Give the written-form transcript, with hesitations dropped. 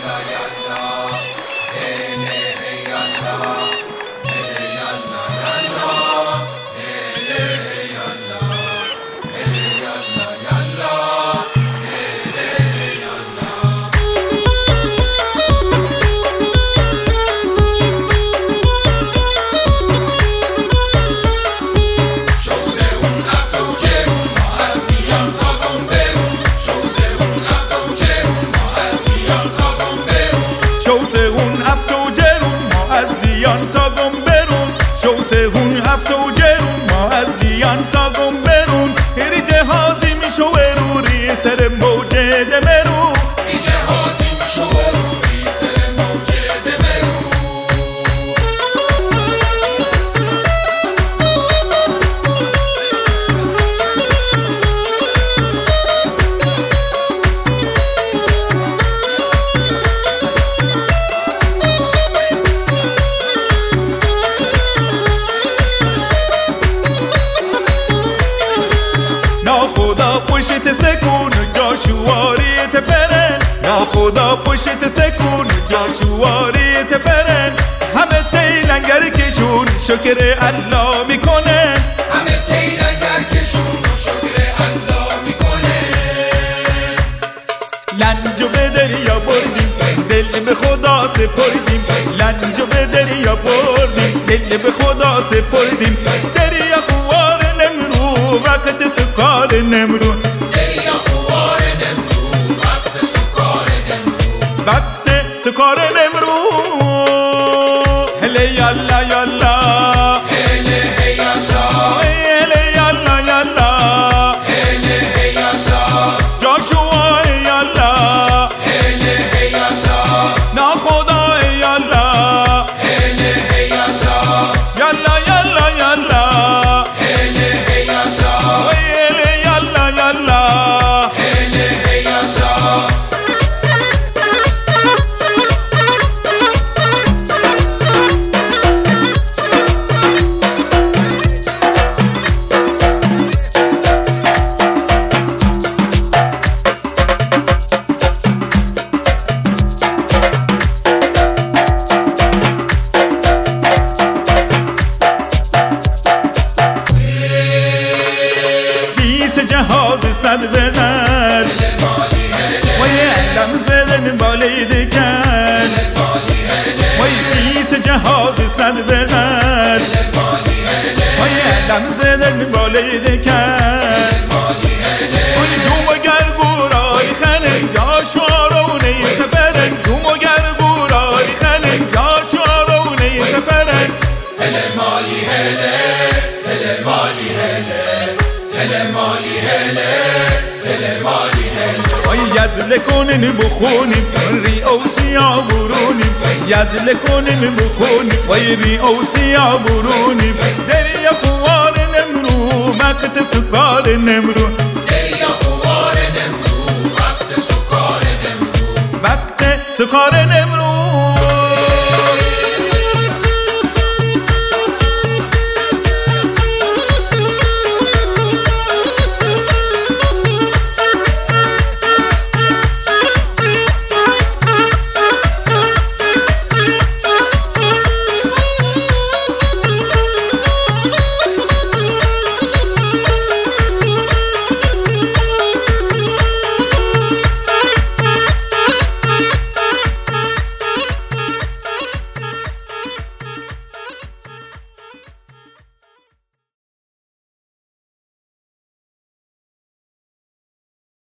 شوسهون هفت و جرون ما از دیان تا گم برون شوسهون هفت و جرون ما از دیان تا گم برون هری جهازی میشو روری سر موجه دمرون هری جهازی میشو روری سر موجه دمرون خدا پشت سکون جاشواریت فرن یا خدا پشت سکون جاشواریت فرن همه تیلنگر کشون شکر الله میکنن همه تیلنگر کشون شکر الله میکنن لنجو به دریا بردیم دل به خدا سپردیم لنجو به دریا بردیم دل به خدا سپردیم دریا خوار نمرو وقت سکار نمرو دریا خوار نمرو وقت سکار نمرو وقت سکار نمرو هله یالا یالا هله هی یالا هله یالا یالا هله هی یالا جاشوا یالا هله هی یالا نا خدا یالا هله هی یالا یالا یالا یالا هله هی یالا هله یالا یالا هله هی یالا جهاز صد بدر وای علم زدن بالای دکن وای بیس جهاز صد بدر وای علم زدن بالای دکن وای دوم گرگورای خنن جاشوارونه سفرن دوم گرگورای خنن جاشوارونه سفرن هله مالی هله هله مالی هله هله مالی هله هله مالی هله وای یزل کنیم بخونیم ری او سیاه برونیم یزل کنیم بخونیم وای ری او سیاه برونیم دریا خوار نمرو وقت سکار نمرو دریا خوار نمرو وقت سکار نمرو وقت سکار نمرو